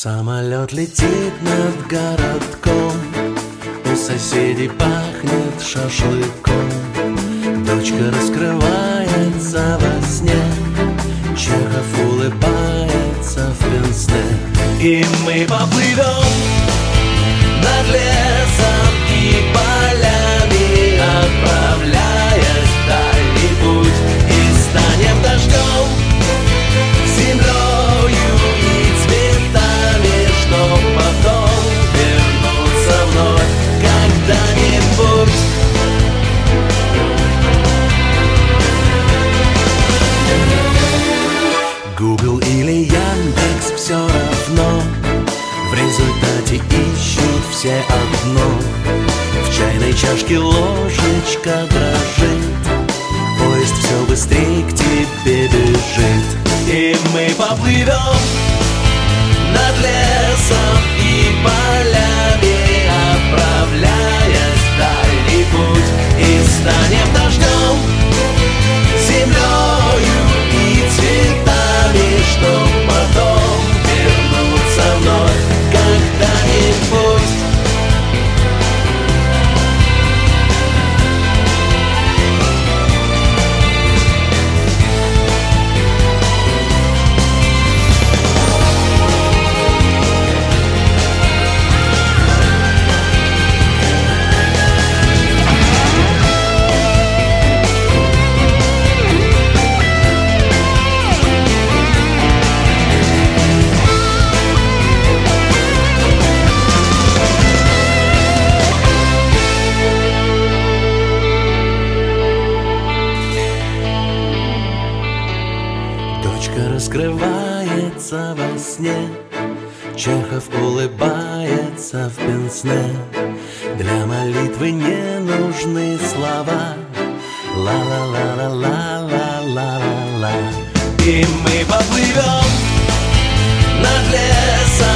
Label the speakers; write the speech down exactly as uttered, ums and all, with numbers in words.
Speaker 1: Самолет летит над городком, у соседей пахнет шашлыком. Дочка раскрывается во сне, Чехов улыбается в пенсне. И мы поплывем над лесом и полями, отправляясь в дальний путь, и станем дождем, землею и цветами, чтоб потом вернуться вновь когда-нибудь. Google или Яндекс, все равно, в результате ищут все одно. В чайной чашке ложечка дрожит, поезд все быстрее к тебе бежит. И мы поплывем над лесом и полями, отправляясь в дальний путь, и станем дождем, землею и цветами, чтоб потом вернуться вновь когда-нибудь. Раскрывается во сне, Чехов улыбается в пенсне. Для молитвы не нужны слова, ла-ла-ла-ла-ла-ла-ла-ла. И мы поплывем над лесом